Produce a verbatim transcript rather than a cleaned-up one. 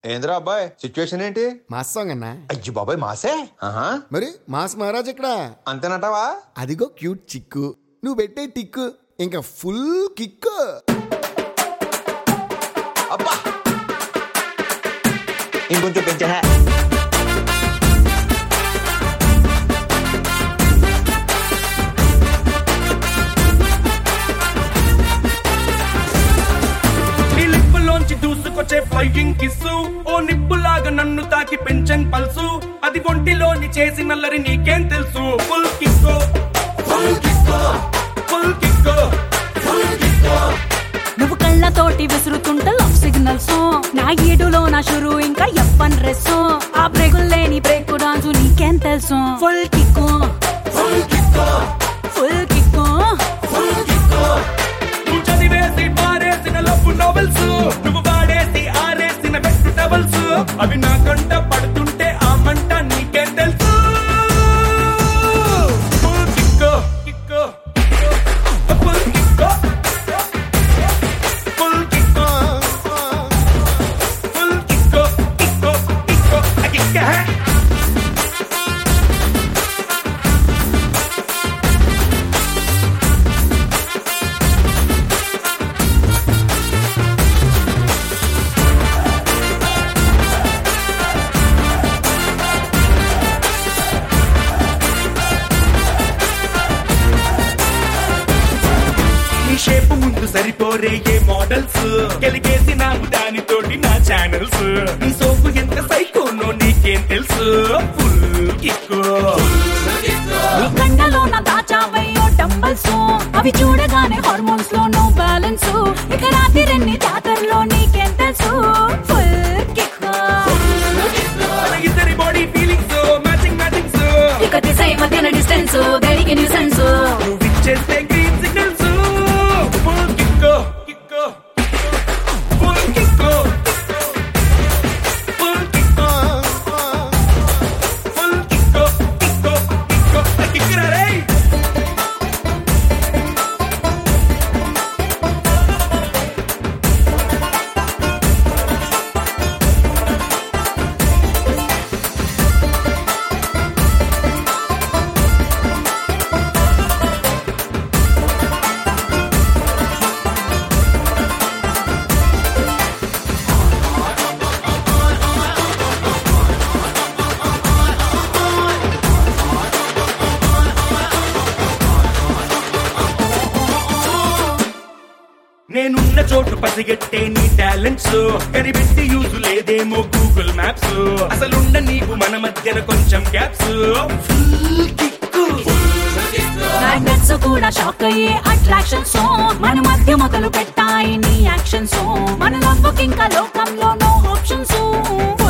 ఏంద్రా అబ్బాయి సిచ్యువేషన్ ఏంటి? మాస్ సాంగ్ అన్నా. అయ్యి బాబాయ్ మాసే. ఆహా మరి మాస్ మహారాజ్ ఇక్కడ అంతేనటావా? అదిగో క్యూట్ చిక్కు, నువ్వు పెట్టే టిక్కు ఇంకా ఫుల్ కిక్కు. అబ్బా ఇంకొంచెం పెంచా. దూసుకొచ్చే ఫ్లైయింగ్ కిస్సు ఓ నిప్పులాగా నన్ను తాకి పెంచన్ పల్సు అది ఒంటిలోని చేసి నల్లరి నీకేం తెలుసు. ఫుల్ కిక్కో ఫుల్ కిక్కో ఫుల్ కిక్కో ఫుల్ కిక్కో. నువ్వు కళ్ళతోటి విసురుతుంట లవ్ సిగ్నల్స్, నా ఈడులో నా షురు ఇంకా ఎప్పన్ డ్రెస్, ఆ బ్రేకులు లేని బ్రేక్ డాన్స్ నీకేం తెలుసు. ఫుల్ కిక్కో ఫుల్ కిక్కో ఫుల్ కిక్కో ఫుల్ కిక్కో. నువ్వు చదివేసి పారేసిన లవ్ నోవెల్స్, నువ్వు వాడేసి ఆరేసిన బెస్ట్ టవల్స్, అవి నా కంట పడుతుంటే ఆ మంట నీకేం తెలుసు. ఫుల్ కిక్కో కిక్కో ఫుల్ కిక్కో ఫుల్ కిక్కో ఫుల్ కిక్కో కిక్కో కిక్కో కిక్కో. షేపు ముందు సరిపోరే ఏ మోడల్స్, గెలిగేసి నాకు దానితోటి నా ఛానల్స్, నీ సోపు ఎంత సైకోనో నీకేం తెలుసు. ఫుల్ కిక్కో నీ కండలో నా దాచావయ్యో డంబల్స్, అవి చూడగానే హార్మోన్స్ లో నో బ్యాలెన్స్, ఇక రాత్రి రెండు జాతరలో నీకేం తెలుసు. ఫుల్ కిక్కో ఇద్దరి బాడీ ఫీలింగ్స్ మ్యాచింగ్ మ్యాచింగ్స్, ఇక దిశ మధ్యన డిస్టెన్స్ దేనికి న్యూసెన్స్. నువ్వు ఇచ్చేస్తే గ్రీన్ సిగ్నల్స్. ఫుల్ కిక్కో కిక్కో ఫుల్ కిక్కో ఫుల్ కిక్కో ఫుల్ కిక్కో కిక్కో కిక్కో కిక్కరా రే. నేనున్న చోటు పసిగట్టే నీ టాలెంట్స్, కనిపెట్టి యూజ్ లేదేమో గూగుల్ మ్యాప్స్, అసలుండ నీకు మన మధ్యన కొంచెం గ్యాప్స్. ఫుల్ కిక్కు మ్యాగ్నెట్స్ కూడా షాక్ అయ్యే అట్రాక్షన్స్, మన మధ్య మొదలు పెట్టాయి నీ యాక్షన్స్, మన లవ్వుకి ఇంకా లోకంలో నో ఆప్షన్స్.